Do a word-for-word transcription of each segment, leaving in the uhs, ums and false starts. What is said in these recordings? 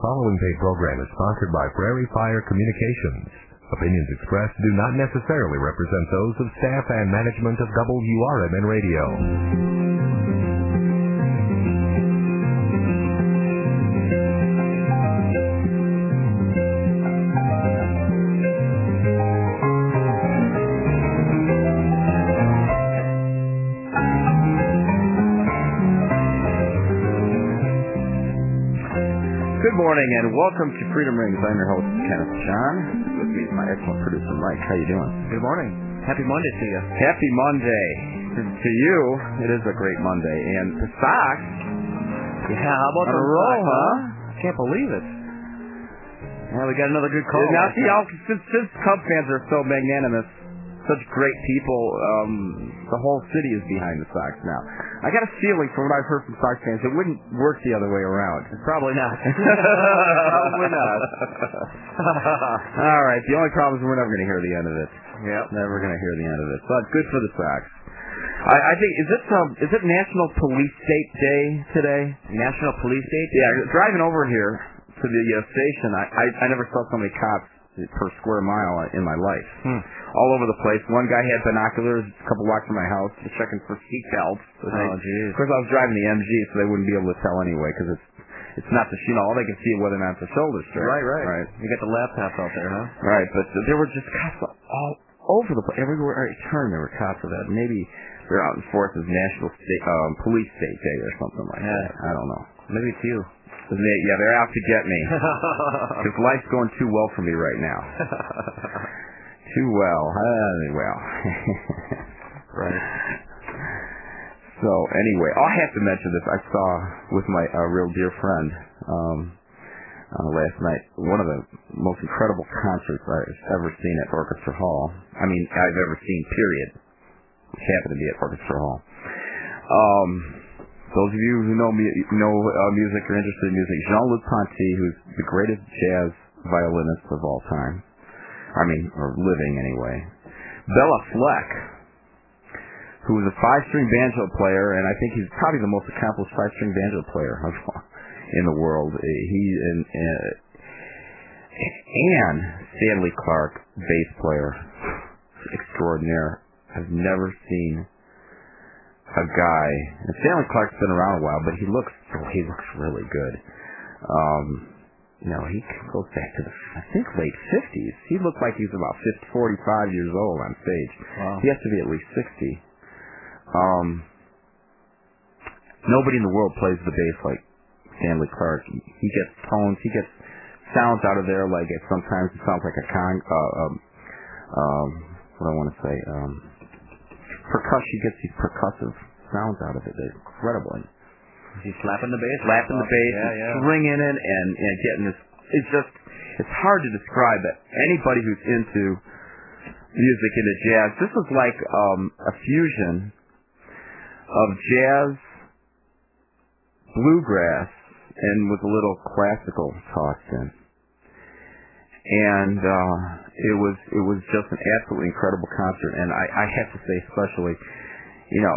following paid program is sponsored by Prairie Fire Communications. Opinions expressed do not necessarily represent those of staff and management of W R M N Radio. Good morning and welcome to Freedom Rings. I'm your host, Kenneth John. With me is my excellent producer, Mike. How you doing? Good morning. Happy Monday to you. Happy Monday. To, to you, it is a great Monday. And the Sox, yeah, how about on the a roll, Sox, huh? I can't believe it. Well, we got another good call. Now, see, all, since, since Cub fans are so magnanimous, such great people, um, the whole city is behind the Sox now. I got a feeling from what I've heard from Sox fans, it wouldn't work the other way around. Probably not. Probably not. All right, the only problem is we're never going to hear the end of it. Yep. Never going to hear the end of it. But good for the Sox. I, I think, is it um, is it National Police State Day today? National Police Day? Yeah, driving over here to the uh, station, I, I, I never saw so many cops per square mile in my life. Hmm. All over the place. One guy had binoculars a couple blocks from my house, checking for seat belts. Oh, jeez. Of course, I was driving the M G, so they wouldn't be able to tell anyway, because it's it's not the, you know, all they can see is whether or not the shoulder's straight. Right, right. Right. You got the laptops out there, huh? Right, but there were just cops all over the place. Everywhere I turned, there were cops of that. Maybe they're out in force as National State, um, Police State Day or something like yeah. that. I don't know. Maybe it's you. They, yeah, they're out to get me. Because life's going too well for me right now. Too well. Uh, well. Right. So, anyway, I have to mention this. I saw with my uh, real dear friend um, uh, last night one of the most incredible concerts I've ever seen at Orchestra Hall. I mean, I've ever seen, period. Which happened to be at Orchestra Hall. Um... Those of you who know me, know uh, music or interested in music, Jean-Luc Ponty, who's the greatest jazz violinist of all time. I mean, or living anyway. Bela Fleck, who was a five-string banjo player, and I think he's probably the most accomplished five-string banjo player in the world. He and, uh, and Stanley Clarke, bass player, extraordinaire. I've never seen a guy, and Stanley Clarke's been around a while, but he looks he looks really good. Um, you know, he goes back to the, I think, late fifties. He looked like he was about fifty, forty-five years old on stage. Wow. He has to be at least sixty. Um, nobody in the world plays the bass like Stanley Clarke. He, he gets tones, he gets sounds out of there, like it sometimes it sounds like a con, uh, um, um, what do I want to say, um, percussion. He gets these percussive sounds out of it. They're incredible. He's slapping the bass, slapping the bass, yeah, yeah. swinging it, and, and getting this. It's just, it's hard to describe it. Anybody who's into music, into jazz, this is like um, a fusion of jazz, bluegrass, and with a little classical tossed in. And uh, it was it was just an absolutely incredible concert, and I, I have to say, especially, you know,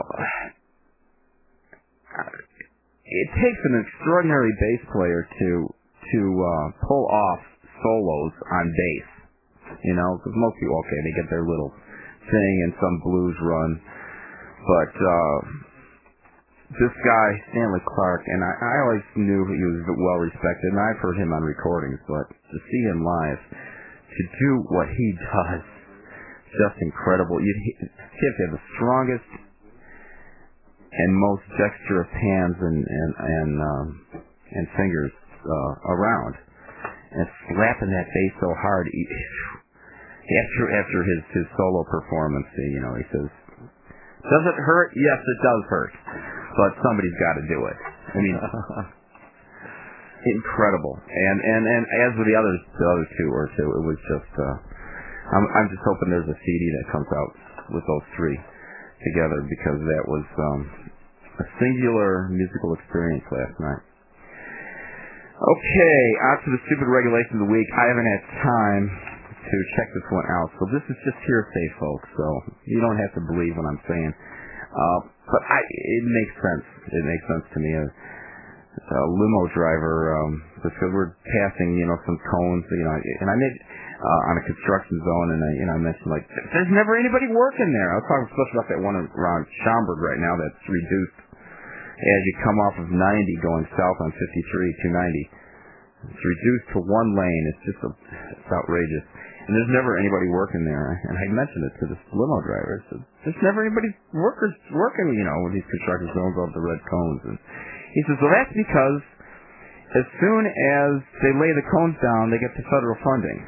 it takes an extraordinary bass player to to uh, pull off solos on bass. You know, because most people, okay, they get their little thing and some blues run, but uh, this guy Stanley Clarke, and I, I always knew he was well respected, and I've heard him on recordings, but to see him live, to do what he does, just incredible. You have to have the strongest and most dexterous hands and and and, um, and fingers uh, around, and slapping that bass so hard. He, after after his his solo performance, you know, he says, "Does it hurt? Yes, it does hurt, but somebody's got to do it." I mean, incredible. And and and as with the others, the other two or two, it was just. Uh, I'm I'm just hoping there's a C D that comes out with those three together, because that was um, a singular musical experience last night. Okay, on to the stupid regulation of the week. I haven't had time to check this one out, so this is just hearsay, folks, so you don't have to believe what I'm saying. Uh, but I, it makes sense. It makes sense to me. Uh, a limo driver, um, because we're passing, you know, some cones, you know, and I made uh, on a construction zone, and I, you know, I mentioned like there's never anybody working there. I was talking especially about that one around Schaumburg right now that's reduced as you come off of ninety going south on fifty-three, two ninety. It's reduced to one lane. It's just a, it's outrageous. And there's never anybody working there. And I mentioned it to this limo driver. I said, there's never anybody workers working, you know, with these construction zones of the red cones. And he says, well, that's because as soon as they lay the cones down, they get the federal funding.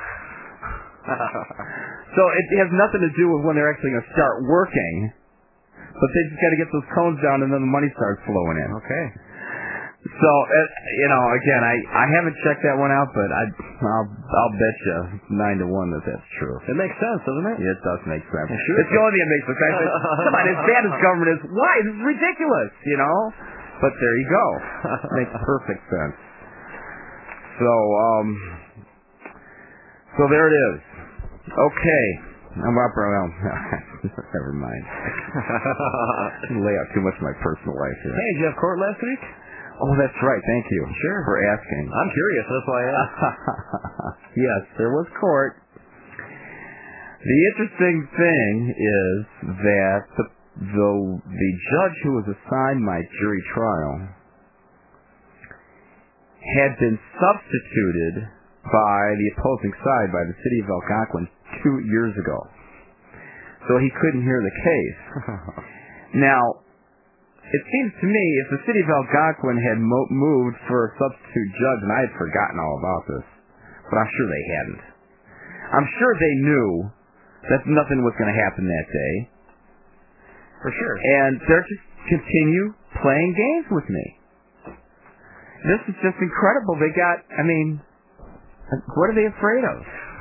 So it has nothing to do with when they're actually going to start working. But they just got to get those cones down, and then the money starts flowing in. Okay. So, uh, you know, again, I, I haven't checked that one out, but I, I'll I'll bet you nine to one that that's true. It makes sense, doesn't it? Yeah, it does make sense. It sure it's the only thing that makes sense. Come on, as bad as government is, why? This is ridiculous, you know? But there you go. Makes perfect sense. So, um, so there it is. Okay. I'm up around. Never mind. Lay out too much of my personal life here. Hey, did you have court last week? Oh, that's right. Thank you. Sure. For asking. I'm curious. That's why I asked. Yes, there was court. The interesting thing is that the, the the judge who was assigned my jury trial had been substituted by the opposing side, by the city of Algonquin, two years ago. So he couldn't hear the case. Now, it seems to me if the city of Algonquin had mo- moved for a substitute judge, and I had forgotten all about this, but I'm sure they hadn't. I'm sure they knew that nothing was going to happen that day. For sure. And they're just continue playing games with me. This is just incredible. They got, I mean, what are they afraid of?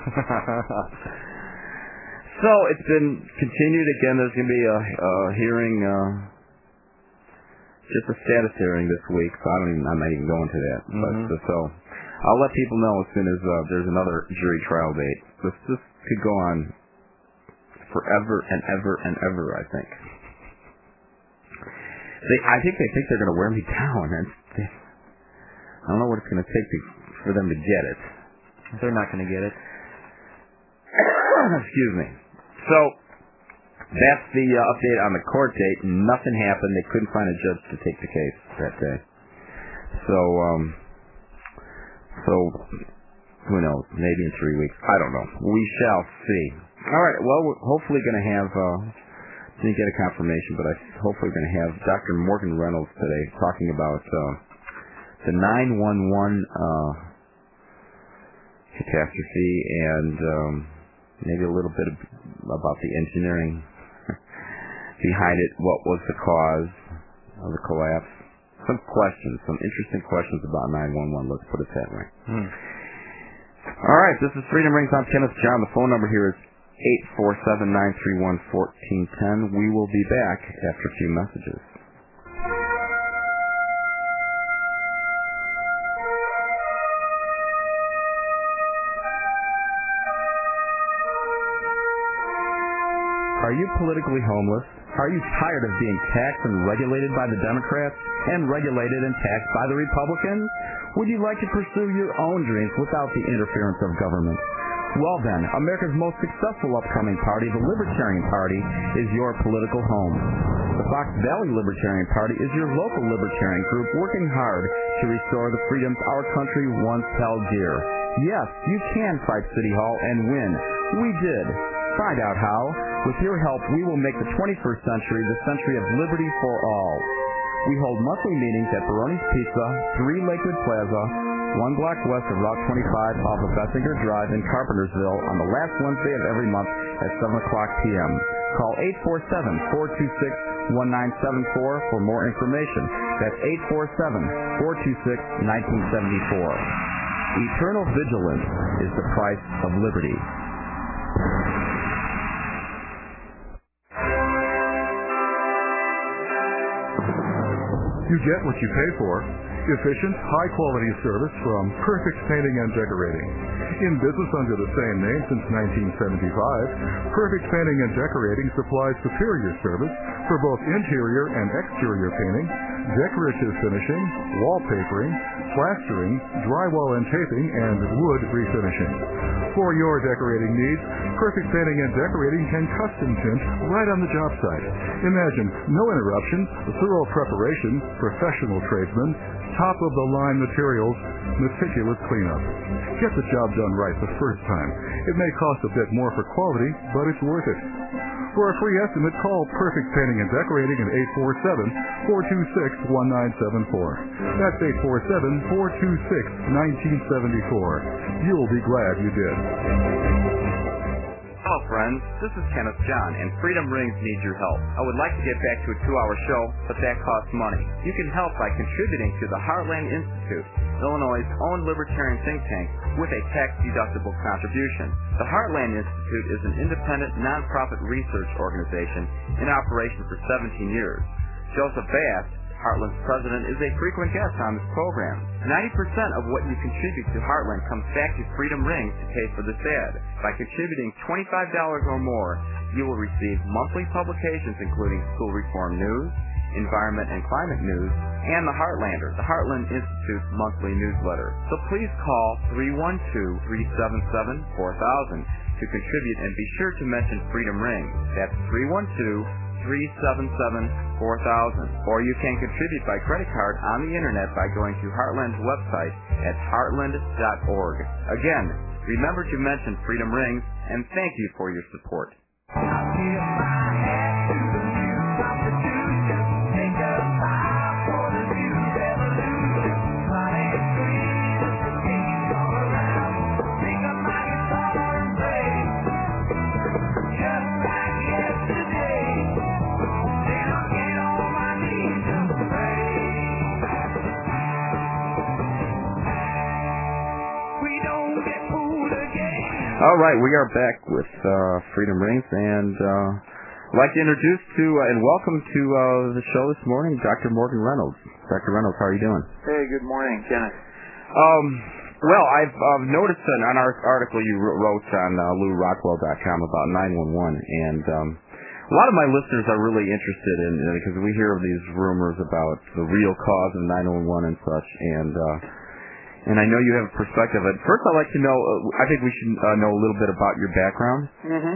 So it's been continued. Again, there's going to be a, a hearing, uh, just a status hearing this week. So I don't even, I'm not even going to that. Mm-hmm. But uh, so I'll let people know as soon as uh, there's another jury trial date. This this could go on forever and ever and ever. I think. They, I think they think they're going to wear me down, and they, I don't know what it's going to take to, for them to get it. They're not going to get it. Excuse me. So, that's the uh, update on the court date. Nothing happened. They couldn't find a judge to take the case that day. So, um, so, who knows? Maybe in three weeks. I don't know. We shall see. All right. Well, we're hopefully going to have, uh, didn't get a confirmation, but I hopefully going to have Doctor Morgan Reynolds today talking about uh, the nine one one uh, catastrophe and um, maybe a little bit of, about the engineering behind it. What was the cause of the collapse? Some questions, some interesting questions about nine one one. Let's put it that way. Hmm. All right, this is Freedom Rings. I'm Kenneth John. The phone number here is eight four seven, nine three one, one four one zero. We will be back after a few messages. Are you politically homeless? Are you tired of being taxed and regulated by the Democrats and regulated and taxed by the Republicans? Would you like to pursue your own dreams without the interference of government? Well then, America's most successful upcoming party, the Libertarian Party, is your political home. The Fox Valley Libertarian Party is your local libertarian group working hard to restore the freedoms our country once held dear. Yes, you can fight City Hall and win. We did. Find out how. With your help, we will make the twenty-first century the century of liberty for all. We hold monthly meetings at Baroni's Pizza, three Lakewood Plaza, one block west of Route twenty-five off of Bessinger Drive in Carpentersville on the last Wednesday of every month at seven o'clock p.m. Call eight four seven, four two six, one nine seven four for more information. That's eight four seven, four two six, one nine seven four. Eternal vigilance is the price of liberty. You get what you pay for. Efficient, high-quality service from Perfect Painting and Decorating. In business under the same name since nineteen seventy-five, Perfect Painting and Decorating supplies superior service for both interior and exterior painting, decorative finishing, wallpapering, plastering, drywall and taping, and wood refinishing. For your decorating needs, Perfect Painting and Decorating can custom tint right on the job site. Imagine no interruptions, thorough preparation, professional tradesmen, top-of-the-line materials, meticulous cleanup. Get the job done right the first time. It may cost a bit more for quality, but it's worth it. For a free estimate, call Perfect Painting and Decorating at eight four seven, four two six, one nine seven four. That's eight four seven, four two six, one nine seven four. You'll be glad you did. Hello, friends. This is Kenneth John, and Freedom Rings needs your help. I would like to get back to a two-hour show, but that costs money. You can help by contributing to the Heartland Institute, Illinois' own libertarian think tank, with a tax-deductible contribution. The Heartland Institute is an independent, nonprofit research organization in operation for seventeen years. Joseph Bass, Heartland's president, is a frequent guest on this program. ninety percent of what you contribute to Heartland comes back to Freedom Rings to pay for this ad. By contributing twenty-five dollars or more, you will receive monthly publications including school reform news, environment and climate news, and the Heartlander, the Heartland Institute's monthly newsletter. So please call three one two, three seven seven, four thousand to contribute, and be sure to mention Freedom Rings. That's three one two, three seven seven, four thousand. Or you can contribute by credit card on the internet by going to Heartland's website at heartland dot org. Again, remember to mention Freedom Rings, and thank you for your support. All right, we are back with uh, Freedom Rings, and uh, I'd like to introduce to uh, and welcome to uh, the show this morning, Doctor Morgan Reynolds. Doctor Reynolds, how are you doing? Hey, good morning, Kenneth. Um, well, I've uh, noticed an, an article you wrote on uh, lou rockwell dot com about nine one one, and um, a lot of my listeners are really interested in it because we hear of these rumors about the real cause of nine one one and such, and uh, and I know you have a perspective. But first, I'd like to know, uh, I think we should uh, know a little bit about your background. Mm-hmm.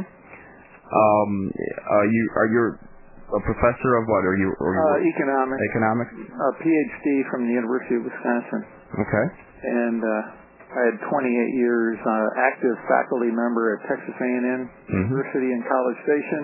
Um, uh, you, are you a professor of what? Are you? Are you uh, economics. Economics? A P H D from the University of Wisconsin. Okay. And uh, I had twenty-eight years uh, active faculty member at Texas A and M mm-hmm. University in College Station.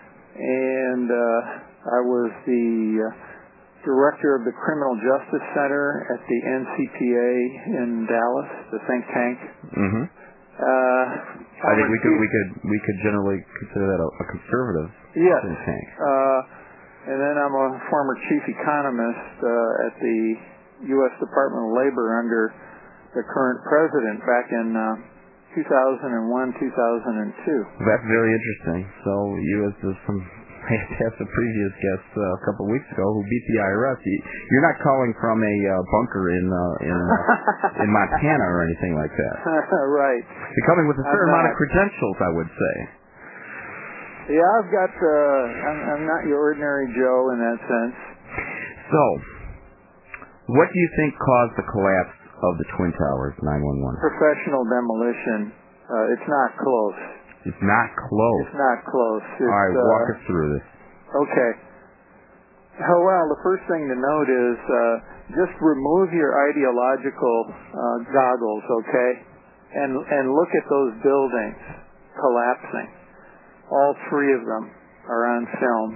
And uh, I was the... Uh, director of the Criminal Justice Center at the N C P A in Dallas, the think tank. Mm-hmm. Uh, I think we could we could we could generally consider that a, a conservative yes. think tank. Uh, and then I'm a former chief economist uh, at the U S Department of Labor under the current president back in uh, two thousand one, two thousand two. That's very interesting. So you as some I asked the previous guest uh, a couple of weeks ago who beat the I R S. You're not calling from a uh, bunker in uh, in uh, in Montana or anything like that. Right. You're coming with a certain amount of credentials, I would say. Yeah, I've got. Uh, I'm, I'm not your ordinary Joe in that sense. So, what do you think caused the collapse of the Twin Towers? nine one one. Professional demolition. Uh, it's not close. It's not close. It's not close. It's, All right, uh, walk us through this. Okay. Oh, well, the first thing to note is uh, just remove your ideological uh, goggles, okay, and and look at those buildings collapsing. All three of them are on film.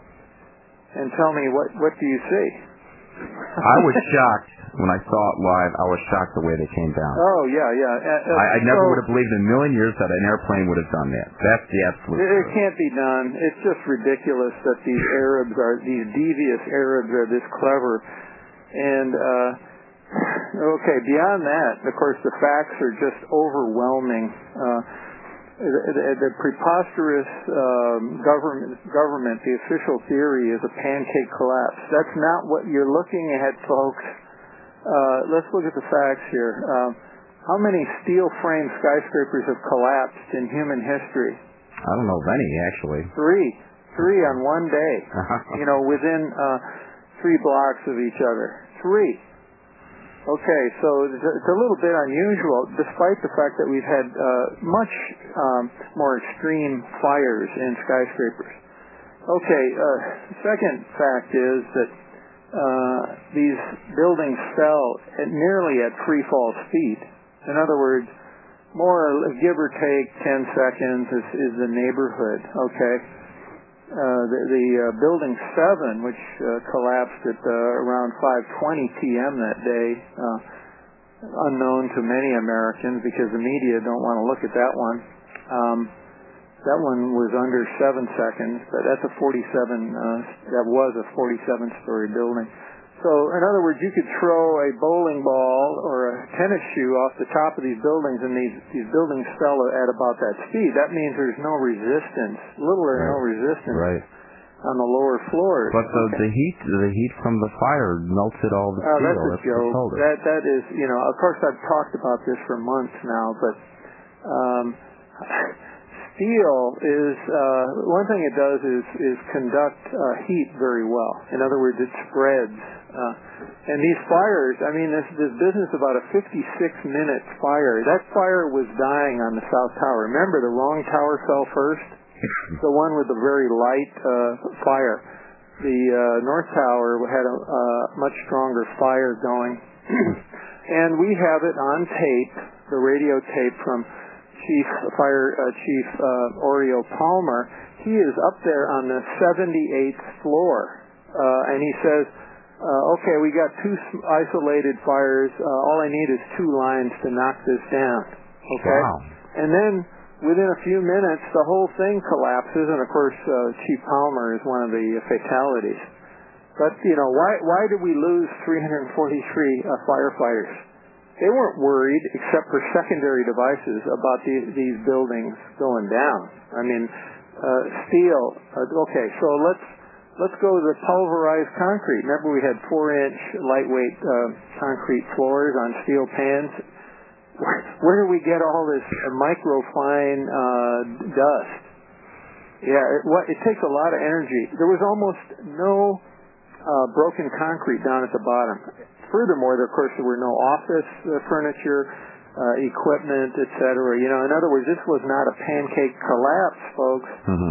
And tell me, what what do you see? I was shocked when I saw it live. I was shocked the way they came down. Oh, yeah, yeah. Uh, uh, I, I never so, would have believed in a million years that an airplane would have done that. That's the absolute It, truth. it can't be done. It's just ridiculous that these Arabs are, these devious Arabs are this clever. And, uh, okay, beyond that, of course, the facts are just overwhelming. Uh, The, the, the preposterous um, government, government, the official theory is a pancake collapse. That's not what you're looking at, folks. Uh, let's look at the facts here. Um, how many steel-frame skyscrapers have collapsed in human history? I don't know of any, actually. Three. Three on one day. You know, within uh, three blocks of each other. Three. Okay, so it's a little bit unusual, despite the fact that we've had uh, much um, more extreme fires in skyscrapers. Okay, uh, second fact is that uh, these buildings fell at nearly at free fall speed. In other words, more, give or take, ten seconds is, is the neighborhood, okay? Uh, the the uh, building seven, which uh, collapsed at uh, around five twenty p.m. that day, uh, unknown to many Americans because the media don't want to look at that one. Um, that one was under seven seconds, but that's a forty-seven. Uh, that was a forty-seven story building. So, in other words, you could throw a bowling ball or a tennis shoe off the top of these buildings, and these these buildings fell at about that speed. That means there's no resistance, little or right. no resistance right. on the lower floors. But the, okay. the heat, the heat from the fire melted all the oh, steel. That's a that's joke. That that is, you know. Of course, I've talked about this for months now, but. Um, Steel is, uh, one thing it does is, is conduct uh, heat very well. In other words, it spreads. Uh, and these fires, I mean, this, this business about a fifty-six minute fire, that fire was dying on the South Tower. Remember, the wrong tower fell first? The one with the very light uh, fire. The uh, North Tower had a uh, much stronger fire going. And we have it on tape, the radio tape from Chief Fire uh, Chief uh, Oreo Palmer. He is up there on the seventy-eighth floor, uh, and he says, uh, "Okay, we got two isolated fires. Uh, all I need is two lines to knock this down." Okay, wow. And then within a few minutes, the whole thing collapses, and of course, uh, Chief Palmer is one of the fatalities. But you know, why why did we lose three hundred forty-three uh, firefighters? They weren't worried, except for secondary devices, about the, these buildings going down. I mean, uh, steel. Uh, okay, so let's let's go to the pulverized concrete. Remember, we had four-inch lightweight uh, concrete floors on steel pans. Where, where do we get all this uh, microfine uh, dust? Yeah, it, what, it takes a lot of energy. There was almost no uh, broken concrete down at the bottom. Furthermore, of course, there were no office uh, furniture, uh, equipment, et cetera. You know, in other words, this was not a pancake collapse, folks. Mm-hmm. Uh,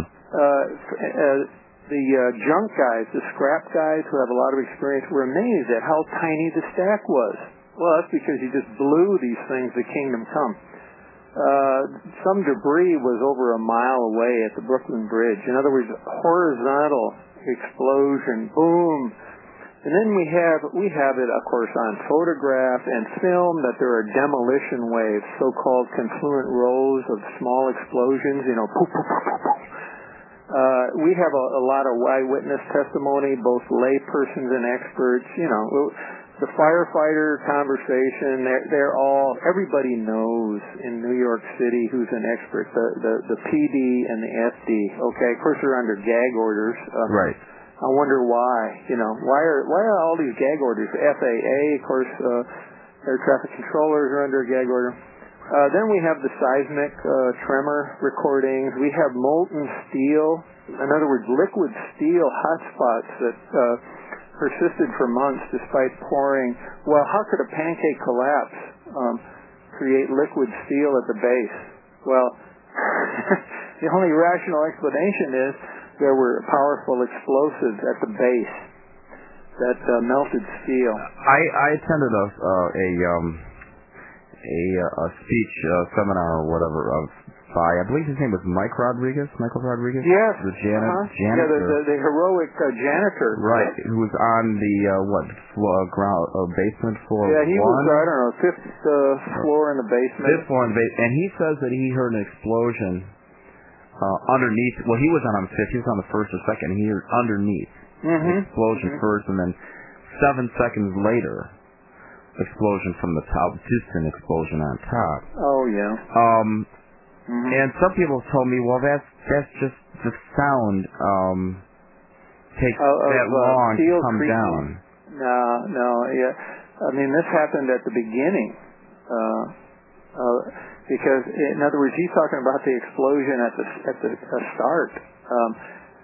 uh, the uh, junk guys, the scrap guys who have a lot of experience, were amazed at how tiny the stack was. Well, that's because you just blew these things to kingdom come. Uh, some debris was over a mile away at the Brooklyn Bridge. In other words, horizontal explosion, boom. And then we have we have it, of course, on photograph and film that there are demolition waves, so-called confluent rows of small explosions. You know, poof, poof, poof, poof, poof. Uh, we have a, a lot of eyewitness testimony, both lay persons and experts. You know, the firefighter conversation. They're, they're all everybody knows in New York City who's an expert. The the, the P D and the F D. Okay, of course they're under gag orders. Uh, right. I wonder why, you know, why are why are all these gag orders? F A A, of course, uh, air traffic controllers are under a gag order. Uh, then we have the seismic uh, tremor recordings. We have molten steel. In other words, liquid steel hotspots that uh, persisted for months despite pouring. Well, how could a pancake collapse um, create liquid steel at the base? Well, the only rational explanation is there were powerful explosives at the base that uh, melted steel. I, I attended a uh, a um a, a speech uh, seminar or whatever of by I believe his name was Mike Rodriguez. Michael Rodriguez. Yes. The janitor. Uh-huh. janitor. Yeah, the, the, the heroic uh, janitor. Right. Who was on the uh, what floor, ground uh, basement floor? Yeah, he one? was I don't know fifth uh, floor in the basement. Fifth floor in the basement, and he says that he heard an explosion. Uh, underneath, well, he was on the fifth, he was on the first or second, and he heard underneath mm-hmm. the explosion mm-hmm. first, and then seven seconds later, explosion from the top, just an explosion on top. Oh, yeah. Um, mm-hmm. And some people told me, well, that's that's just the sound um, takes uh, that uh, long to come creeping. down. No, no, yeah. I mean, this happened at the beginning. Uh, uh, Because, in other words, he's talking about the explosion at the at the, the start. Um,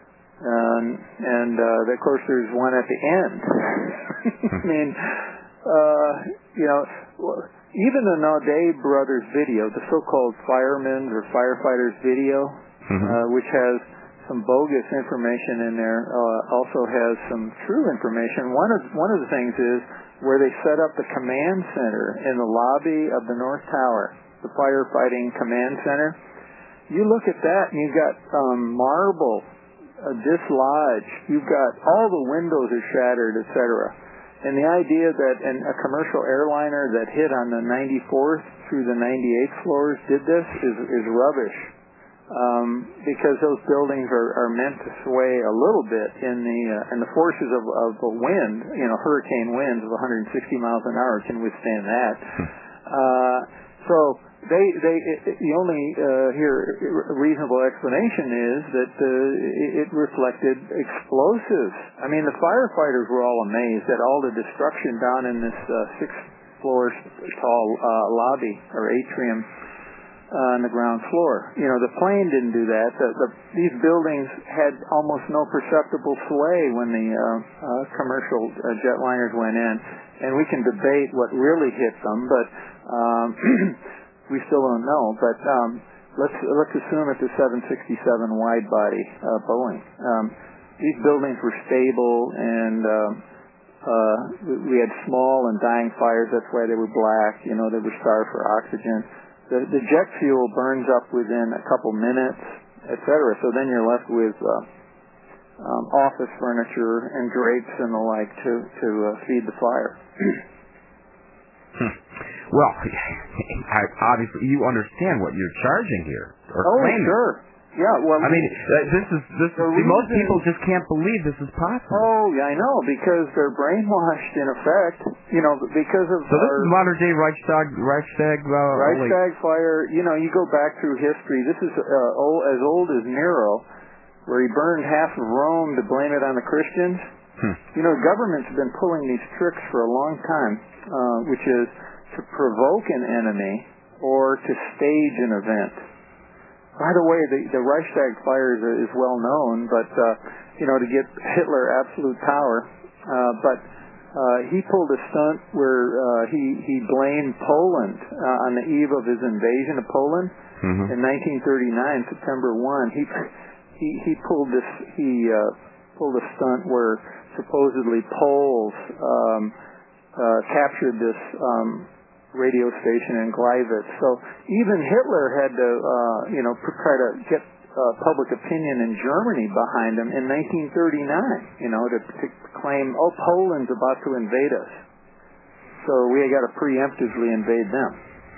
Um, and uh, of course, there's one at the end. I mean, uh, you know, even the Naudet Brothers video, the so-called firemen's or firefighters video, mm-hmm. uh, which has some bogus information in there, uh, also has some true information. One of one of the things is where they set up the command center in the lobby of the North Tower, the firefighting command center. You look at that, and you've got um, marble uh, dislodged. You've got all the windows are shattered, et cetera. And the idea that an, a commercial airliner that hit on the ninety-fourth through the ninety-eighth floors did this is, is rubbish. Um, because those buildings are, are meant to sway a little bit in the uh, and the forces of, of the wind, you know, hurricane winds of one hundred sixty miles an hour can withstand that. Uh, so they they it, the only uh, here reasonable explanation is that uh, it reflected explosives. I mean, the firefighters were all amazed at all the destruction down in this uh, six floor tall uh, lobby or atrium. Uh, on the ground floor. You know, the plane didn't do that. The, the, these buildings had almost no perceptible sway when the uh, uh, commercial uh, jetliners went in, and we can debate what really hit them, but um, we still don't know. But um, let's let's assume it's a seven sixty-seven wide-body uh, Boeing. Um, these buildings were stable, and uh, uh, we had small and dying fires. That's why they were black. You know, they were starved for oxygen. The, the jet fuel burns up within a couple minutes, et cetera. So then you're left with uh, um, office furniture and drapes and the like to to uh, feed the fire. hmm. Well, I, obviously you understand what you're charging here. Or oh, claiming. Sure. Yeah, well, I mean, uh, this is this. See, most people just can't believe this is possible. Oh, yeah, I know, because they're brainwashed in effect. You know, because of so this our, is modern day Reichstag, Reichstag, uh, Reichstag like, fire. You know, you go back through history. This is uh, old, as old as Nero, where he burned half of Rome to blame it on the Christians. Hmm. You know, governments have been pulling these tricks for a long time, uh, which is to provoke an enemy or to stage an event. By the way, the, the Reichstag fire is, is well known, but, uh, you know, to get Hitler absolute power. Uh, but uh, he pulled a stunt where uh, he, he blamed Poland uh, on the eve of his invasion of Poland mm-hmm. in nineteen thirty-nine, September first. He, he, he pulled this, he uh, pulled a stunt where supposedly Poles um, uh, captured this um radio station in Gleiwitz. So even Hitler had to, uh, you know, try to get uh, public opinion in Germany behind him in nineteen thirty-nine, you know, to, to claim, oh, Poland's about to invade us. So we got to preemptively invade them.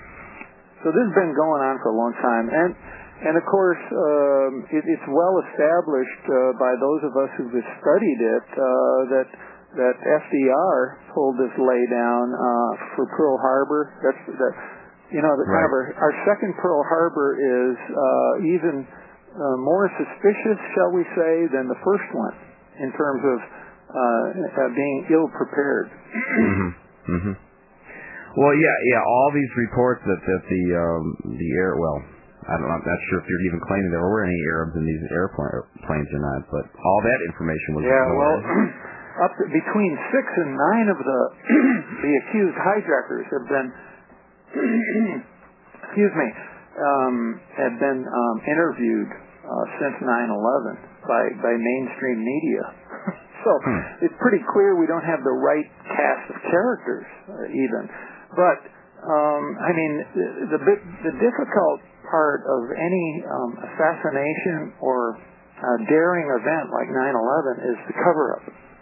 So this has been going on for a long time. And, and of course, um, it, it's well established uh, by those of us who've studied it uh, that that F D R pulled this lay down uh, for Pearl Harbor. That's that. You know, the, right. kind of our, our second Pearl Harbor is uh, even uh, more suspicious, shall we say, than the first one in terms of uh, uh, being ill prepared. mm-hmm. Mm-hmm. Well, yeah, yeah. All these reports that that the um, the air well. I don't, I'm not sure if you're even claiming there were any Arabs in these airplanes or not, but all that information was yeah. ignored. Well. Up to, between six and nine of the the accused hijackers have been, excuse me, um, have been um, interviewed uh, since nine eleven by by mainstream media. So hmm. it's pretty clear we don't have the right cast of characters uh, even. But um, I mean, the, the the difficult part of any um, assassination or uh, daring event like nine eleven is the cover-up.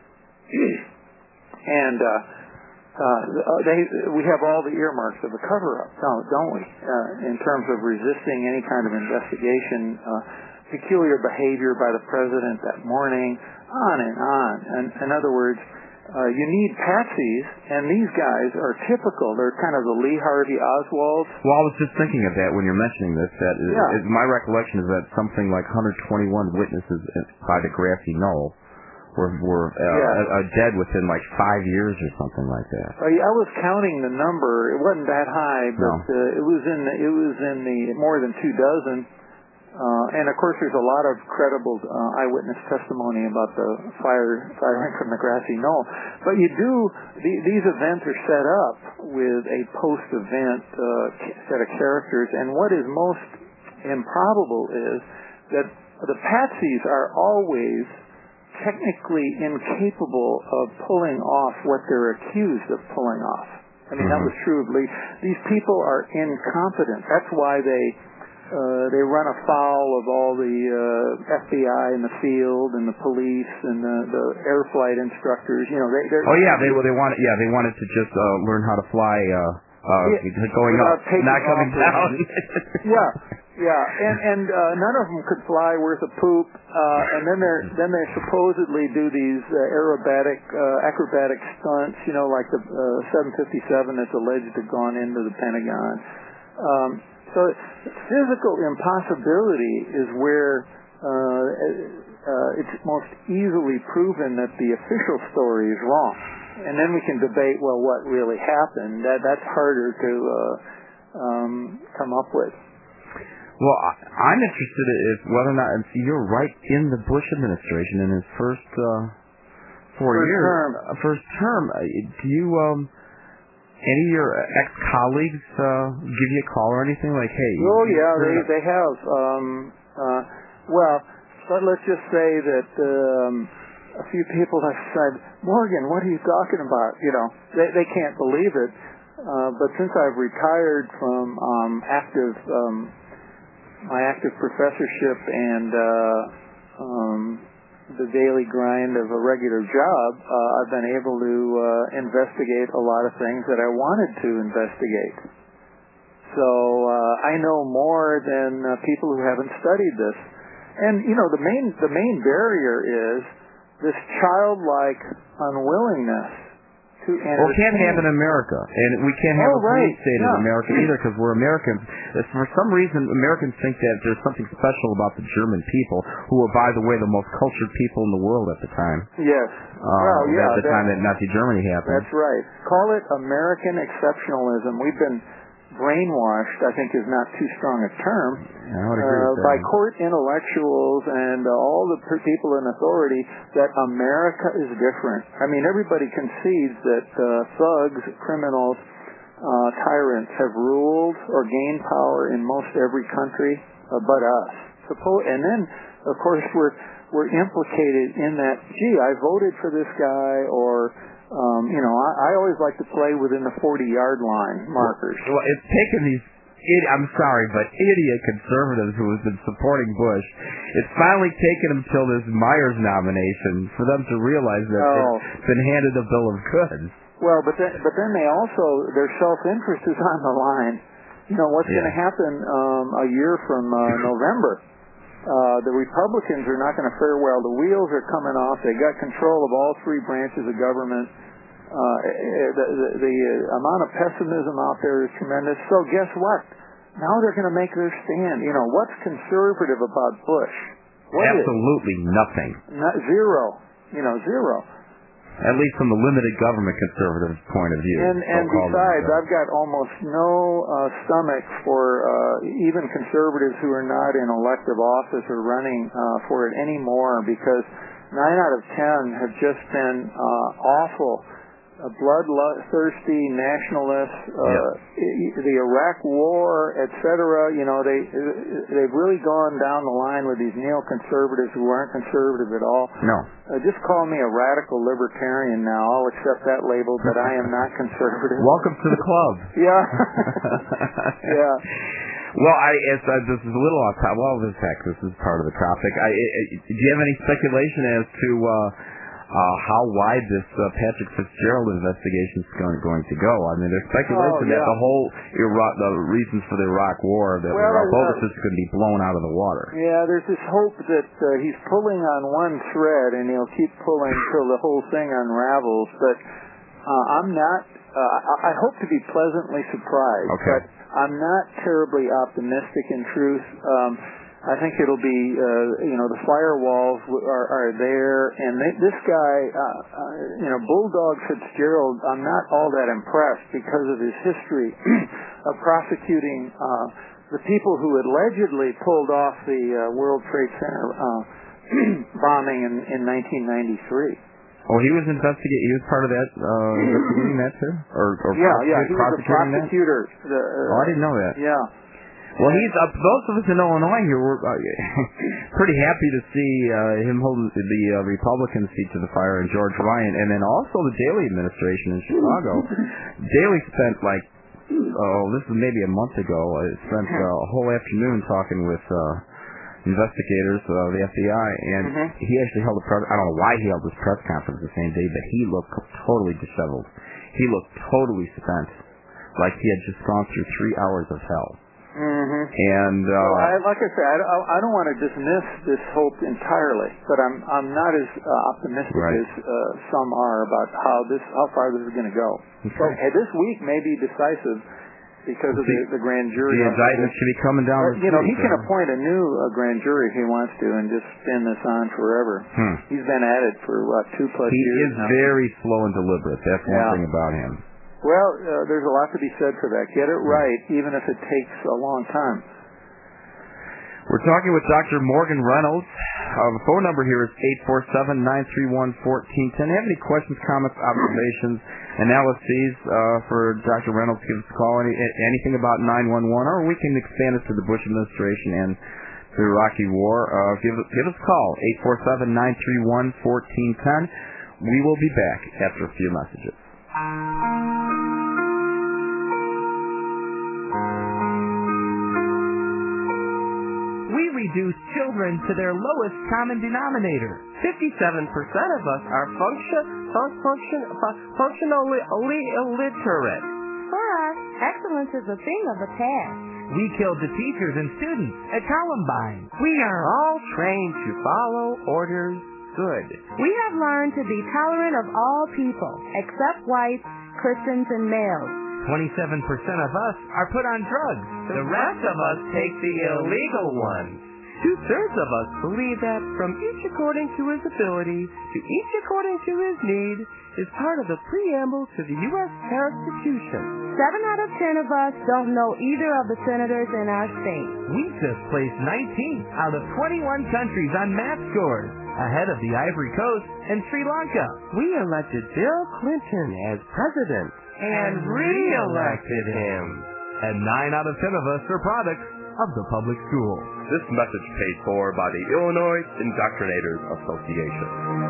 And uh, uh, they, we have all the earmarks of a cover-up, don't we, uh, in terms of resisting any kind of investigation, uh, peculiar behavior by the president that morning, on and on. And, in other words, uh, you need patsies, and these guys are typical. They're kind of the Lee Harvey Oswalds. Well, I was just thinking of that when you're mentioning this. That yeah. is, my recollection is that something like one hundred twenty-one witnesses by the grassy knoll were, were uh, yeah. uh, dead within like five years or something like that. Uh, I was counting the number. It wasn't that high, but no. uh, it was in the, it was in the more than two dozen. Uh, and of course, there's a lot of credible uh, eyewitness testimony about the fire firing from the grassy knoll. But you do the, these events are set up with a post-event uh, set of characters, and what is most improbable is that the patsies are always technically incapable of pulling off what they're accused of pulling off. I mean, mm-hmm. that was true of Lee. These people are incompetent. That's why they uh, they run afoul of all the uh, F B I in the field and the police and the, the air flight instructors. You know, they. Oh yeah, they well, they wanted yeah they wanted to just uh, learn how to fly uh, uh, yeah, going up, not coming down. yeah. Yeah, and and uh, none of them could fly worth a poop. Uh, and then they then they supposedly do these uh, aerobatic uh, acrobatic stunts. You know, like the uh, seven fifty-seven that's alleged to have gone into the Pentagon. Um, so physical impossibility is where uh, uh, it's most easily proven that the official story is wrong. And then we can debate, well, what really happened. That that's harder to uh, um, come up with. Well, I'm interested in whether or not you're right in the Bush administration in his first uh, four first years, term. Uh, first term. Do you, um, any of your ex-colleagues uh, give you a call or anything like, hey? Oh yeah, they they have. Um, uh, well, but let's just say that um, a few people have said, Morgan, what are you talking about? You know, they they can't believe it. Uh, but since I've retired from um, active. Um, my active professorship and uh, um, the daily grind of a regular job, uh, I've been able to uh, investigate a lot of things that I wanted to investigate. So uh, I know more than uh, people who haven't studied this. And you know, the main the main barrier is this childlike unwillingness. To well, it can't have in America, and we can't have oh, a police right. state yeah. in America either because we're Americans. For some reason, Americans think that there's something special about the German people, who were, by the way, the most cultured people in the world at the time. Yes. Uh, well, yeah. At the that, time that Nazi Germany happened. That's right. Call it American exceptionalism. We've been brainwashed, I think is not too strong a term, I would agree uh, with that. by court intellectuals and uh, all the per- people in authority that America is different. I mean, everybody concedes that uh, thugs, criminals, uh, tyrants have ruled or gained power in most every country uh, but us. Suppo- and then, of course, we're we're implicated in that, gee, I voted for this guy, or Um, you know, I, I always like to play within the forty-yard line markers. Well, it's taken these, idi- I'm sorry, but idiot conservatives who have been supporting Bush, it's finally taken them till this Myers nomination for them to realize that oh. they've been handed a bill of goods. Well, but then, but then they also, their self-interest is on the line. You know, what's yeah. going to happen um, a year from uh, November? Uh, the Republicans are not going to fare well. The wheels are coming off. They got control of all three branches of government. Uh, the, the, the amount of pessimism out there is tremendous. So guess what? Now they're going to make their stand. You know, what's conservative about Bush? What Absolutely is? nothing. Not, zero. You know, zero. At least from the limited government conservative point of view. And, and besides, I've got almost no uh, stomach for uh, even conservatives who are not in elective office or running uh, for it anymore, because nine out of ten have just been uh, awful, uh, bloodthirsty nationalists. Uh, yep. The Iraq War, et cetera. You know, they they've really gone down the line with these neoconservatives who aren't conservative at all. No. Uh, just call me a radical libertarian now. I'll accept that label, but I am not conservative. Welcome to the club. Yeah. yeah. Well, I as, uh, this is a little off topic. Well, in fact, this is part of the topic. I, I, do you have any speculation as to uh, uh, how wide this uh, Patrick Fitzgerald investigation is going, going to go? I mean, there's speculation oh, yeah. that the whole Iraq, the reasons for the Iraq War, that well, Iraq uh, is going to be blown out of the water. Yeah, there's this hope that uh, he's pulling on one thread, and he'll keep pulling until the whole thing unravels. But uh, I'm not. Uh, I, I hope to be pleasantly surprised. Okay. But I'm not terribly optimistic. In truth. Um, I think it'll be, uh, you know, the firewalls are, are there, and they, this guy, uh, uh, you know, Bulldog Fitzgerald, I'm not all that impressed because of his history of prosecuting uh, the people who allegedly pulled off the uh, World Trade Center uh, bombing in, in nineteen ninety-three. Oh, he was investigating. He was part of that, uh, investigating that too, or, or yeah, yeah, he was a prosecuting prosecutor. The, uh, oh, I didn't know that. Yeah. Well, he's uh, those of us in Illinois here were uh, pretty happy to see uh, him hold the uh, Republican seat to the fire and George Ryan, and then also the Daley administration in Chicago. Daley spent like oh, this is maybe a month ago. I spent uh, a whole afternoon talking with uh, investigators, uh, the F B I, and mm-hmm. he actually held a press. I don't know why he held this press conference the same day, but he looked totally disheveled. He looked totally spent, like he had just gone through three hours of hell. Mm-hmm. And uh, well, I, like I said, I, I don't want to dismiss this hope entirely, but I'm I'm not as uh, optimistic right. as uh, some are about how this how far this is going to go. Okay. So hey, this week may be decisive because of the, the grand jury. The indictment should be coming down. But, you know, street, he can uh, appoint a new uh, grand jury if he wants to, and just spin this on forever. Hmm. He's been at it for what two plus he years. He is now. very slow and deliberate. That's one yeah. thing about him. Well, uh, there's a lot to be said for that. Get it right, even if it takes a long time. We're talking with Doctor Morgan Reynolds. Uh, the phone number here is eight four seven, nine three one, one four one zero. Have any questions, comments, observations, analyses uh, for Doctor Reynolds? Give us a call. Any, anything about nine one one, or we can expand it to the Bush administration and the Iraqi war. Uh, give, give us a call, eight four seven, nine three one, one four one zero. We will be back after a few messages. We reduce children to their lowest common denominator. fifty-seven percent of us are function, fun- function, fun- functionally illiterate. For us, excellence is a thing of the past. We killed the teachers and students at Columbine. We are all trained to follow orders good. We have learned to be tolerant of all people, except whites, Christians, and males. twenty-seven percent of us are put on drugs. The rest of us take the illegal ones. Two-thirds of us believe that from each according to his ability to each according to his need is part of the preamble to the U S Constitution. Seven out of ten of us don't know either of the senators in our state. We just placed nineteenth out of twenty-one countries on math scores, ahead of the Ivory Coast and Sri Lanka. We elected Bill Clinton as president and re-elected him. And nine out of ten of us are products of the public school. This message paid for by the Illinois Indoctrinators Association.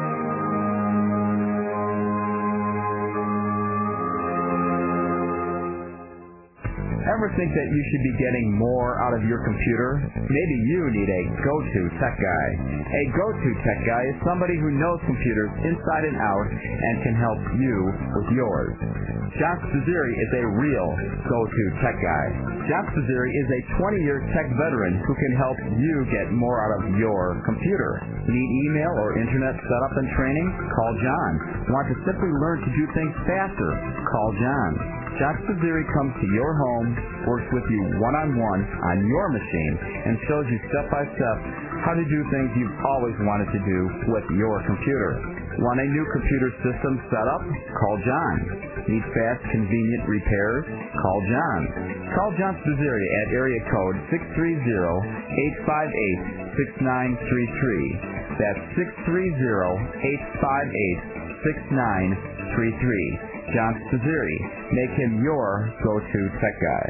Ever think that you should be getting more out of your computer? Maybe you need a go-to tech guy. A go-to tech guy is somebody who knows computers inside and out and can help you with yours. John Spazeri is a real go-to tech guy. John Spazeri is a twenty-year tech veteran who can help you get more out of your computer. Need email or internet setup and training? Call John. Want to simply learn to do things faster? Call John. John Spazeri comes to your home, works with you one-on-one on your machine, and shows you step-by-step how to do things you've always wanted to do with your computer. Want a new computer system set up? Call John. Need fast, convenient repairs? Call John. Call John Spazeri at area code six three zero, eight five eight, six nine three three. That's six three zero, eight five eight, six nine three three. John Spazeri. Make him your go-to tech guy.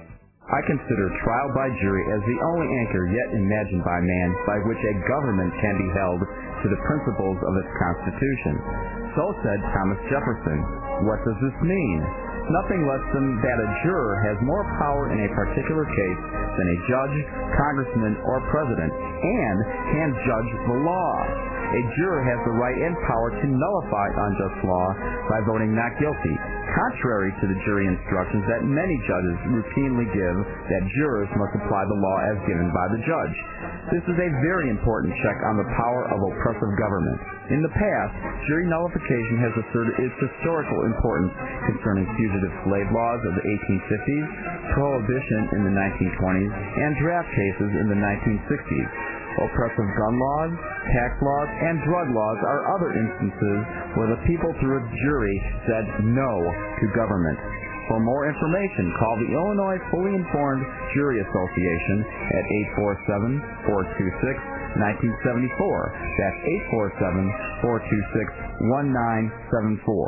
I consider trial by jury as the only anchor yet imagined by man by which a government can be held to the principles of its Constitution. So said Thomas Jefferson. What does this mean? Nothing less than that a juror has more power in a particular case than a judge, congressman, or president, and can judge the law. A juror has the right and power to nullify unjust law by voting not guilty, contrary to the jury instructions that many judges routinely give that jurors must apply the law as given by the judge. This is a very important check on the power of oppressive government. In the past, jury nullification has asserted its historical importance concerning fugitive slave laws of the eighteen fifties, prohibition in the nineteen twenties, and draft cases in the nineteen sixties. Oppressive gun laws, tax laws, and drug laws are other instances where the people through a jury said no to government. For more information, call the Illinois Fully Informed Jury Association at eight four seven, four two six, one nine seven four. That's eight four seven, four two six, one nine seven four.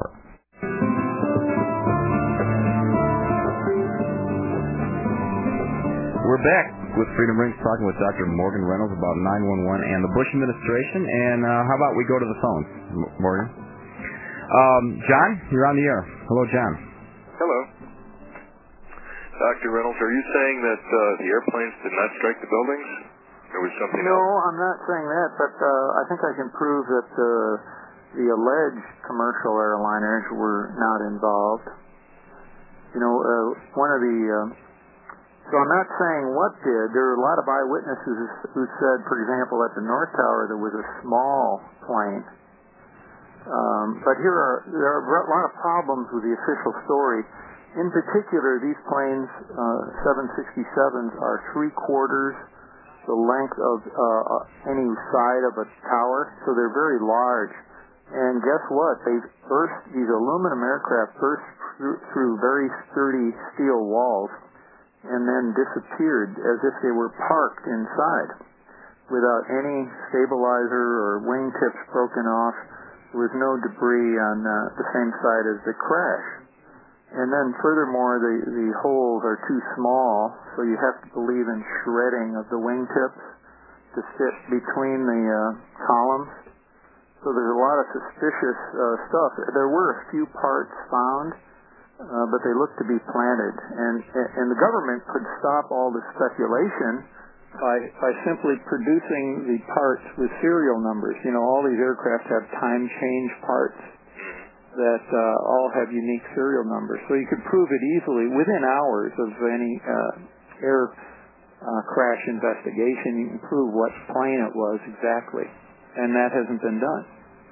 We're back with Freedom Rings, talking with Doctor Morgan Reynolds about nine one one and the Bush administration. And uh, how about we go to the phones, M- Morgan? Um, John, you're on the air. Hello, John. Hello. Doctor Reynolds, are you saying that uh, the airplanes did not strike the buildings? There was something no, else? No, I'm not saying that, but uh, I think I can prove that uh, the alleged commercial airliners were not involved. You know, uh, one of the... Uh, so I'm not saying what did. There were a lot of eyewitnesses who said, for example, at the North Tower there was a small plane. Um, but here are there are a lot of problems with the official story. In particular, these planes, uh, seven sixty-sevens, are three quarters the length of uh, any side of a tower, so they're very large. And guess what? They burst, these aluminum aircraft burst through, through very sturdy steel walls and then disappeared as if they were parked inside without any stabilizer or wingtips broken off. There was no debris on uh, the same side as the crash. And then furthermore, the, the holes are too small, so you have to believe in shredding of the wingtips to fit between the uh, columns. So there's a lot of suspicious uh, stuff. There were a few parts found, uh, but they looked to be planted. And, and the government could stop all the speculation by, by simply producing the parts with serial numbers. You know, all these aircraft have time change parts that uh, all have unique serial numbers. So you could prove it easily within hours of any uh, air uh, crash investigation. You can prove what plane it was exactly. And that hasn't been done.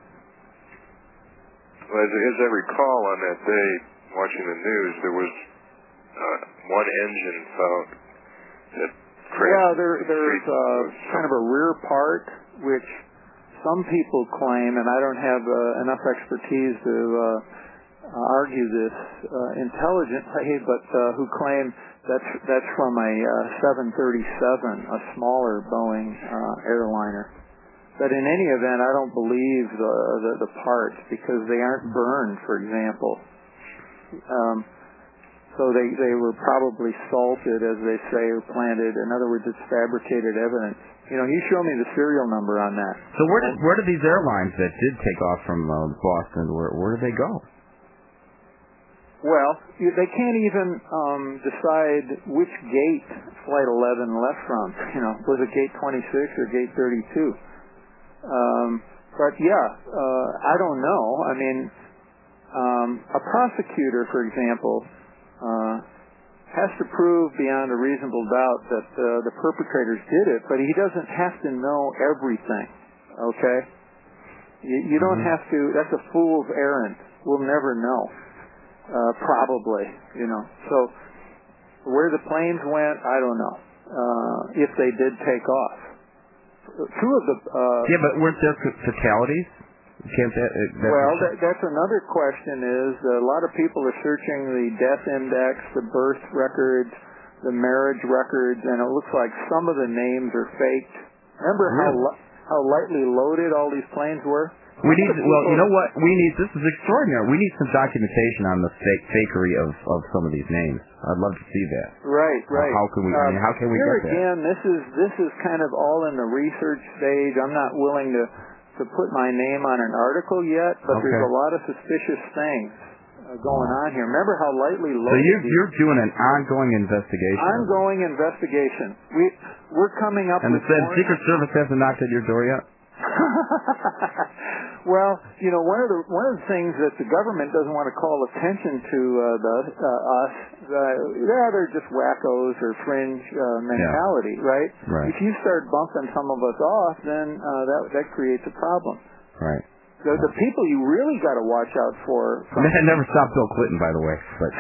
Well, as, as I recall on that day, watching the news, there was uh, one engine found that crashed. Yeah, there, there's uh, kind of a rear part, which some people claim, and I don't have uh, enough expertise to uh, argue this uh, intelligently, but uh, who claim that's that's from a uh, seven thirty-seven, a smaller Boeing uh, airliner. But in any event, I don't believe the, the, the parts because they aren't burned, for example. Um, so they, they were probably salted, as they say, or planted. In other words, it's fabricated evidence. You know, you show me the serial number on that. So where did where did these airlines that did take off from uh, Boston, where where did they go? Well, you, they can't even um, decide which gate Flight eleven left from. You know, was it gate twenty-six or gate thirty-two? Um, but yeah, uh, I don't know. I mean, um, a prosecutor, for example, uh, has to prove beyond a reasonable doubt that uh, the perpetrators did it, but he doesn't have to know everything, okay? You, you don't have to, that's a fool's errand. We'll never know, uh, probably, you know. So where the planes went, I don't know, uh, if they did take off. Two of the... Uh, yeah, but weren't there fatalities? Can't that, uh, that well, that, that's another question is uh, a lot of people are searching the death index, the birth records, the marriage records, and it looks like some of the names are faked. Remember really? how li- how lightly loaded all these planes were? We need, well, you know what? We need, this is extraordinary. We need some documentation on the fake, fakery of, of some of these names. I'd love to see that. Right, right. How can we, I mean, how can we Here get that? again, this is, this is kind of all in the research stage. I'm not willing to, to put my name on an article yet, but okay. there's a lot of suspicious things uh, going on here. Remember how lightly loaded... So you're, you're doing an ongoing investigation? Ongoing investigation. We, we're coming up and with... And the Secret Service hasn't knocked at your door yet? Well, you know, one of the one of the things that the government doesn't want to call attention to uh, the uh, us, uh, yeah, they're just wackos or fringe uh, mentality, yeah. right? Right. If you start bumping some of us off, then uh, that that creates a problem. Right. The, the people you really got to watch out for... From I never stopped Bill Clinton, by the way. But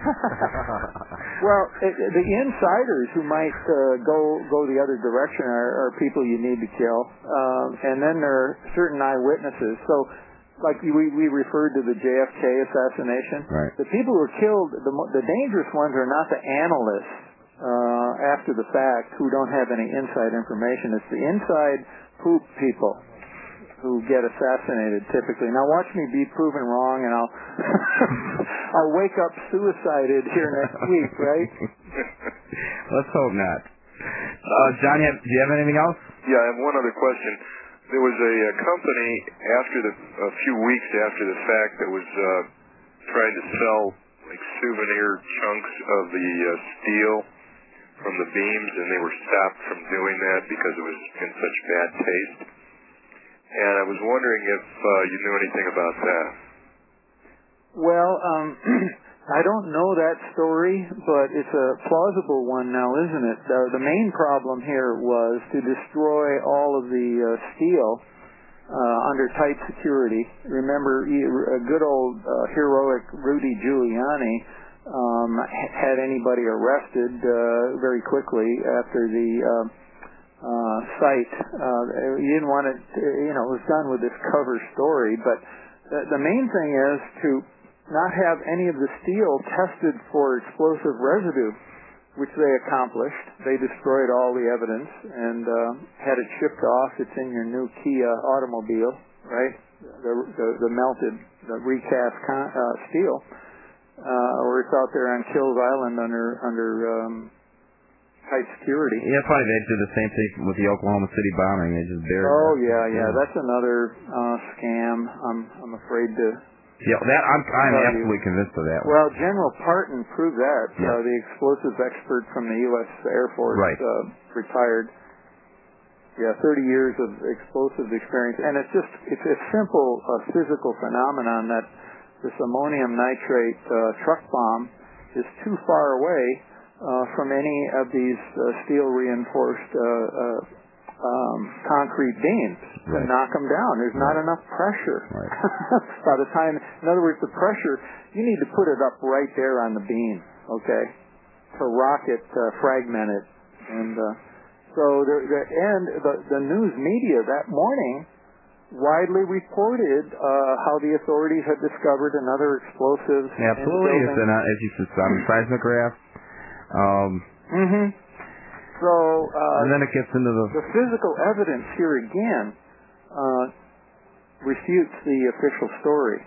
well, it, the insiders who might uh, go go the other direction are, are people you need to kill. Um, and then there are certain eyewitnesses. So like we we referred to the J F K assassination. Right. The people who were killed, the the dangerous ones are not the analysts uh, after the fact who don't have any inside information. It's the inside poop people who get assassinated typically. Now watch me be proven wrong, and I'll I'll wake up suicided here next week, right? Let's hope not. Uh, John, have, do you have anything else? Yeah, I have one other question. There was a, a company after the a few weeks after the fact that was uh, trying to sell like souvenir chunks of the uh, steel from the beams, and they were stopped from doing that because it was in such bad taste. And I was wondering if uh, you knew anything about that. Well, um, I don't know that story, but it's a plausible one now, isn't it? The, the main problem here was to destroy all of the uh, steel uh, under tight security. Remember, a good old uh, heroic Rudy Giuliani um, had anybody arrested uh, very quickly after the uh, uh, site. Uh, you didn't want it, to, you know, it was done with this cover story, but the, the main thing is to not have any of the steel tested for explosive residue, which they accomplished. They destroyed all the evidence and uh, had it shipped off. It's in your new Kia automobile, right? The, the, the melted, the recast con, uh, steel. Uh, or it's out there on Kills Island under under um, tight security. Yeah, probably they did the same thing with the Oklahoma City bombing. They just buried. Oh it. yeah, yeah, that's another uh, scam. I'm I'm afraid to. Yeah, that I'm I'm absolutely convinced of that one. Well, General Parton proved that. Yeah. Uh, the explosives expert from the U S Air Force, right. uh, retired. Yeah, thirty years of explosives experience, and it's just it's a simple uh, physical phenomenon that this ammonium nitrate uh, truck bomb is too far away uh, from any of these uh, steel reinforced uh, uh, um, concrete beams right. to knock them down. There's not right. enough pressure. Right. By the time, in other words, the pressure, you need to put it up right there on the beam, okay, to rock it, uh, fragment it. And uh, so the, the, and the, the news media that morning widely reported uh, how the authorities had discovered another explosive. Absolutely, it's an, uh, as you said, on seismograph. Um, mm-hmm. So, uh, and then it gets into the the physical evidence here again uh, refutes the official story.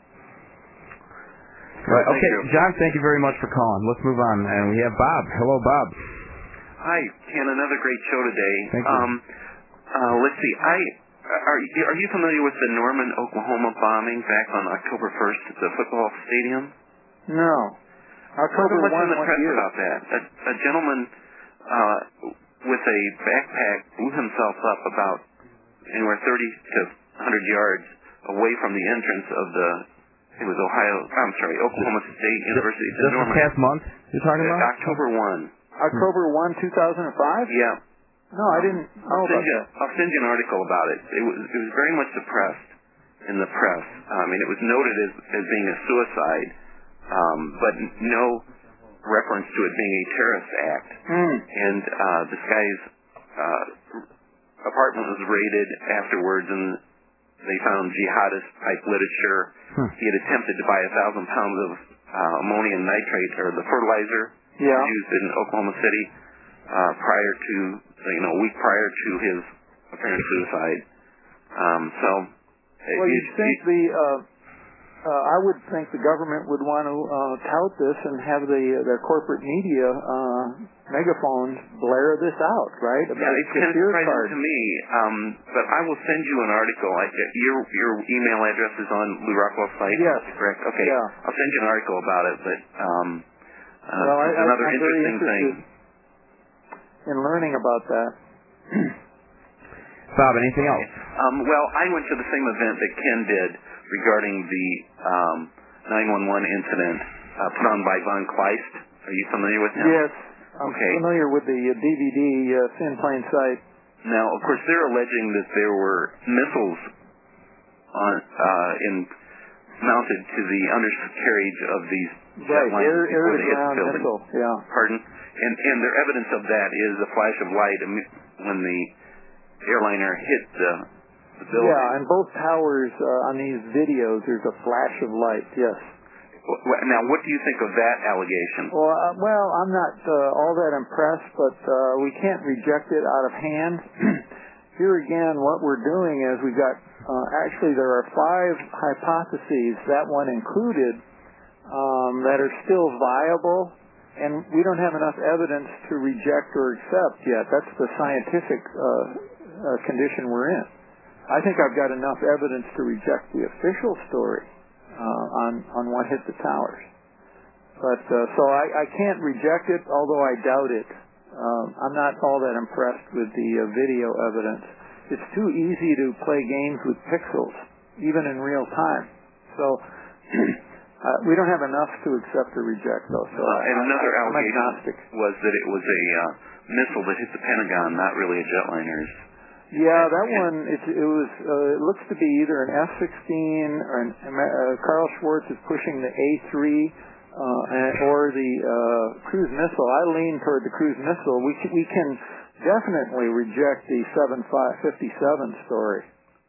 Right. Okay, John, thank you very much for calling. Let's move on, and we have Bob. Hello, Bob. Hi, Ken. Another great show today. Thank you. Um, uh, let's see. I. Are, are you familiar with the Norman, Oklahoma bombing back on October first at the football stadium? No. October What's one, in the press year? about that? A, a gentleman uh, with a backpack blew himself up about anywhere thirty to one hundred yards away from the entrance of the, it was Ohio, I'm sorry, Oklahoma State University. This Norman. past month you're talking about? October first. October first, two thousand five? Yeah. No, I didn't know I'll about send you, that. I'll send you an article about it. It was, it was very much suppressed in the press. I mean, it was noted as, as being a suicide, um, but no reference to it being a terrorist act. Mm. And uh, this guy's uh, apartment was raided afterwards, and they found jihadist-type literature. Hmm. He had attempted to buy a thousand pounds of uh, ammonium nitrate, or the fertilizer yeah. used in Oklahoma City, uh, prior to, you know, a week prior to his apparent suicide. Um, so, well, you'd think the, uh, uh, I would think the government would want to uh, tout this and have the uh, their corporate media uh, megaphones blare this out, right? About yeah, it's kind of surprising to me, um, but I will send you an article. I, your your email address is on Lou Rockwell's site. Yes, correct. Okay, yeah. I'll send you an article about it. But um, uh, well, it's I, another I'm interesting very thing. In learning about that. Bob, anything else? Um, well, I went to the same event that Ken did regarding the um, nine one one incident uh, put on by Von Kleist. Are you familiar with him? Yes, I'm okay. familiar with the uh, D V D uh, in plain sight. Now, of course, they're alleging that there were missiles on uh, in mounted to the undercarriage of these jet right, liners air, before air they hit the building. Missile, yeah. Pardon? And and their evidence of that is a flash of light when the airliner hit the building. Yeah, and both towers uh, on these videos, there's a flash of light, yes. Now, what do you think of that allegation? Well, uh, well I'm not uh, all that impressed, but uh, we can't reject it out of hand. Here again, what we're doing is we've got, uh, actually there are five hypotheses, that one included, um, that are still viable, and we don't have enough evidence to reject or accept yet. That's the scientific uh, uh, condition we're in. I think I've got enough evidence to reject the official story uh, on, on what hit the towers. But uh, so I, I can't reject it, although I doubt it. Um, I'm not all that impressed with the uh, video evidence. It's too easy to play games with pixels, even in real time. So uh, we don't have enough to accept or reject, though. So uh, I, and another I, I'm allegation agnostic. was that it was a uh, missile that hit the Pentagon, not really a jetliner. Yeah, that one. It, it was. Uh, it looks to be either an F sixteen or an. Uh, Carl Schwartz is pushing the A three. Uh, and, or the uh, cruise missile. I lean toward the cruise missile. We can, we can definitely reject the seven fifty-seven story.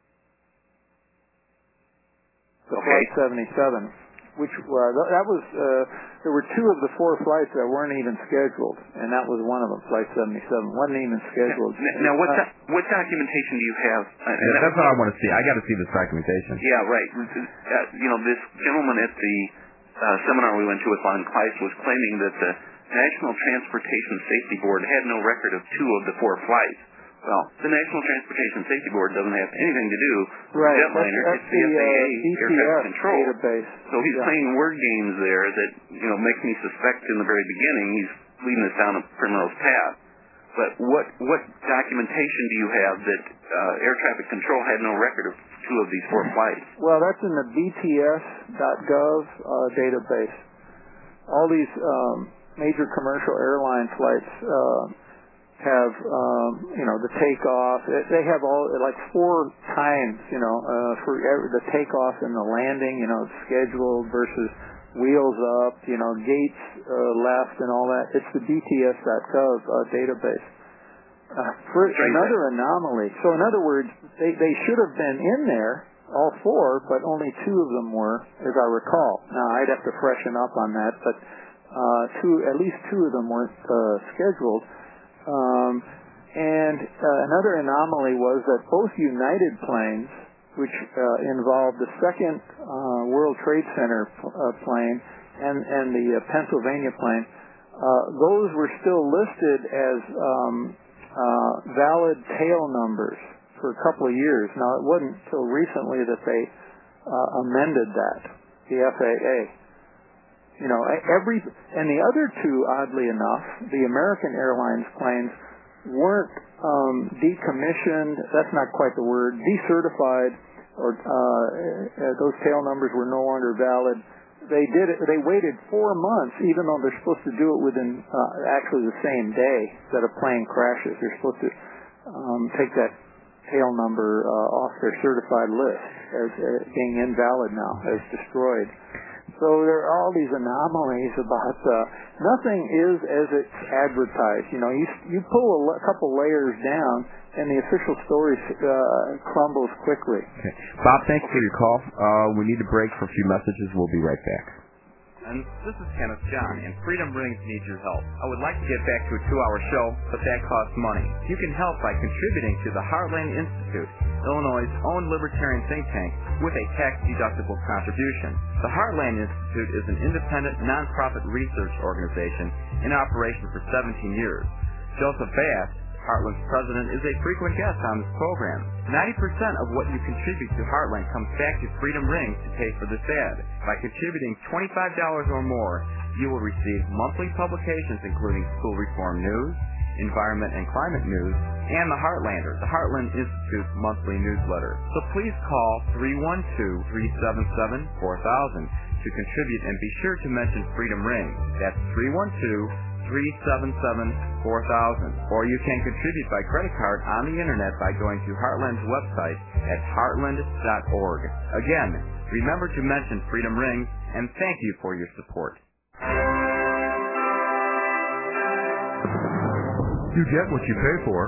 The okay. Flight seventy-seven, which uh, that was, uh, there were two of the four flights that weren't even scheduled, and that was one of them, Flight seventy-seven. Wasn't even scheduled. Now, now what, do- what documentation do you have? Uh, yeah, that's what I want to see. I got to see this documentation. Yeah, right. Uh, you know, this gentleman at the Uh, seminar we went to with Von Kleist was claiming that the National Transportation Safety Board had no record of two of the four flights. Well, the National Transportation Safety Board doesn't have anything to do with right. the jetliner. That's, that's it's the, the F A A uh, air traffic control. Database. So he's yeah. playing word games there that, you know, makes me suspect in the very beginning he's leading us down a criminal's path. But what what documentation do you have that uh, air traffic control had no record of two of these four flights? Well, that's in the B T S dot gov uh, database. All these um, major commercial airline flights uh, have, um, you know, the takeoff. They have all like four times, you know, uh, for every, the takeoff and the landing. You know, scheduled versus wheels up, you know, gates uh, left and all that. It's the B T S dot gov uh, database. Uh, for another anomaly. So in other words, they, they should have been in there, all four, but only two of them were, as I recall. Now, I'd have to freshen up on that, but uh, two, at least two of them weren't uh, scheduled. Um, and uh, another anomaly was that both United planes, which uh, involved the second uh, World Trade Center uh, plane and, and the uh, Pennsylvania plane, uh, those were still listed as um, uh, valid tail numbers for a couple of years. Now, it wasn't until recently that they uh, amended that, the F A A. You know, every, and the other two, oddly enough, the American Airlines planes weren't um, decommissioned, that's not quite the word, decertified, or uh, those tail numbers were no longer valid. They did it, they waited four months, even though they're supposed to do it within uh, actually the same day that a plane crashes. They're supposed to um, take that tail number uh, off their certified list as uh, being invalid now, as destroyed. So there are all these anomalies about uh, nothing is as it's advertised. You know, you you pull a, l- a couple layers down, and the official story uh, crumbles quickly. Okay. Bob, thank you for your call. Uh, we need to break for a few messages. We'll be right back. And this is Kenneth John, and Freedom Rings needs your help. I would like to get back to a two-hour show, but that costs money. You can help by contributing to the Heartland Institute, Illinois' own libertarian think tank, with a tax-deductible contribution. The Heartland Institute is an independent, nonprofit research organization in operation for seventeen years. Joseph Bass, Heartland's president, is a frequent guest on this program. ninety percent of what you contribute to Heartland comes back to Freedom Rings to pay for this ad. By contributing twenty-five dollars or more, you will receive monthly publications including school reform news, environment and climate news, and the Heartlander, the Heartland Institute's monthly newsletter. So please call three one two, three seven seven, four thousand to contribute, and be sure to mention Freedom Rings. That's three one two, three seven seven, four thousand. Or you can contribute by credit card on the internet by going to Heartland's website at heartland dot org. Again, remember to mention Freedom Rings, and thank you for your support. You get what you pay for.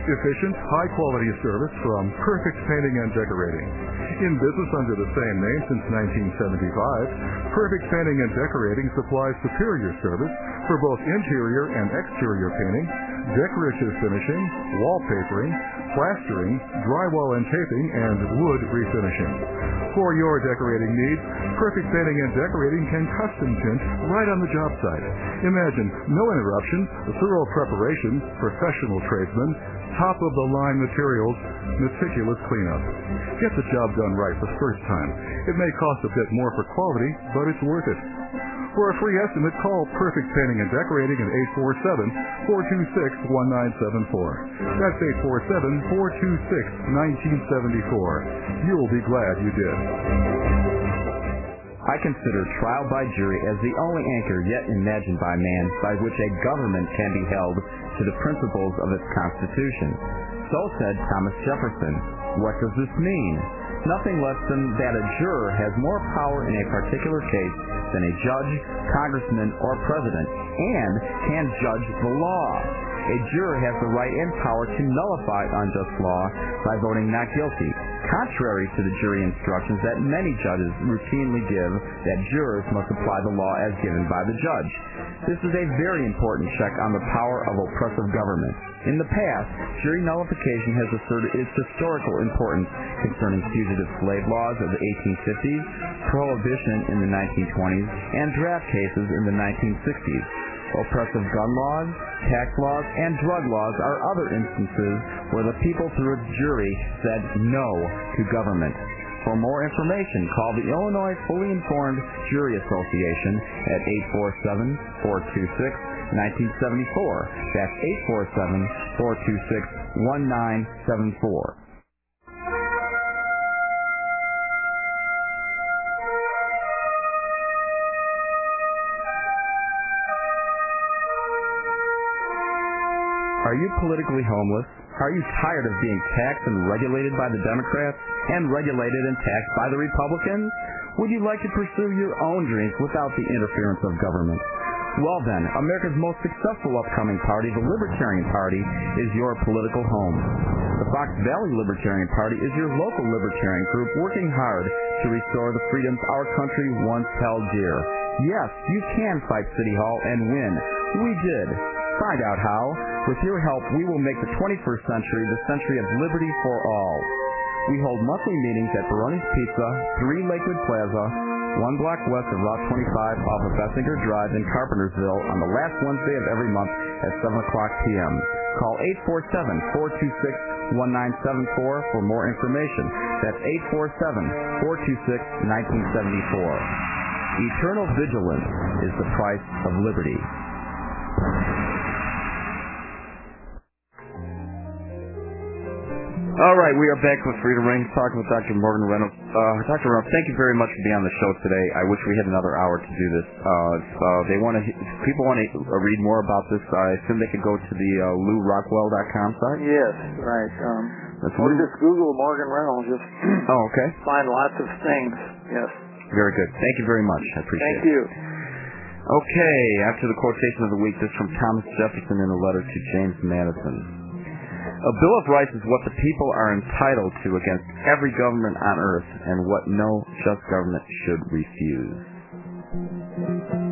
Efficient, high-quality service from Perfect Painting and Decorating. In business under the same name since nineteen seventy-five, Perfect Painting and Decorating supplies superior service for both interior and exterior painting, decorative finishing, wallpapering, plastering, drywall and taping, and wood refinishing. For your decorating needs, Perfect Painting and Decorating can custom tint right on the job site. Imagine no interruptions, thorough preparation, professional tradesmen, top-of-the-line materials, meticulous cleanup. Get the job done right the first time. It may cost a bit more for quality, but it's worth it. For a free estimate, call Perfect Painting and Decorating at eight four seven, four two six, one nine seven four. That's eight four seven, four two six, one nine seven four. You'll be glad you did. I consider trial by jury as the only anchor yet imagined by man by which a government can be held to the principles of its Constitution. So said Thomas Jefferson. What does this mean? Nothing less than that a juror has more power in a particular case than a judge, congressman, or president, and can judge the law. A juror has the right and power to nullify unjust law by voting not guilty, contrary to the jury instructions that many judges routinely give that jurors must apply the law as given by the judge. This is a very important check on the power of oppressive government. In the past, jury nullification has asserted its historical importance concerning fugitive slave laws of the eighteen fifties, prohibition in the nineteen twenties, and draft cases in the nineteen sixties. Oppressive gun laws, tax laws, and drug laws are other instances where the people through a jury said no to government. For more information, call the Illinois Fully Informed Jury Association at eight four seven, four two six, one nine seven four. That's eight four seven, four two six, one nine seven four. Are you politically homeless? Are you tired of being taxed and regulated by the Democrats and regulated and taxed by the Republicans? Would you like to pursue your own dreams without the interference of government? Well then, America's most successful upcoming party, the Libertarian Party, is your political home. The Fox Valley Libertarian Party is your local libertarian group working hard to restore the freedoms our country once held dear. Yes, you can fight City Hall and win. We did. Find out how. With your help, we will make the twenty-first century the century of liberty for all. We hold monthly meetings at Baroni's Pizza, three Lakewood Plaza, one block west of Route twenty-five off of Bessinger Drive in Carpentersville on the last Wednesday of every month at seven o'clock p.m. Call eight four seven, four two six, one nine seven four for more information. That's eight four seven, four two six, one nine seven four. Eternal vigilance is the price of liberty. All right, we are back with Freedom Rings, talking with Doctor Morgan Reynolds. Uh, Doctor Reynolds, thank you very much for being on the show today. I wish we had another hour to do this. Uh, if, uh, they want to, if people want to read more about this, I assume they could go to the uh, lou rockwell dot com site? Yes, right. Um, That's or Lou. just Google Morgan Reynolds. Just oh, okay. Find lots of things. Yes. Very good. Thank you very much. I appreciate Thank it. you. Okay, after the quotation of the week, this is from Thomas Jefferson in a letter to James Madison. A Bill of Rights is what the people are entitled to against every government on earth and what no just government should refuse.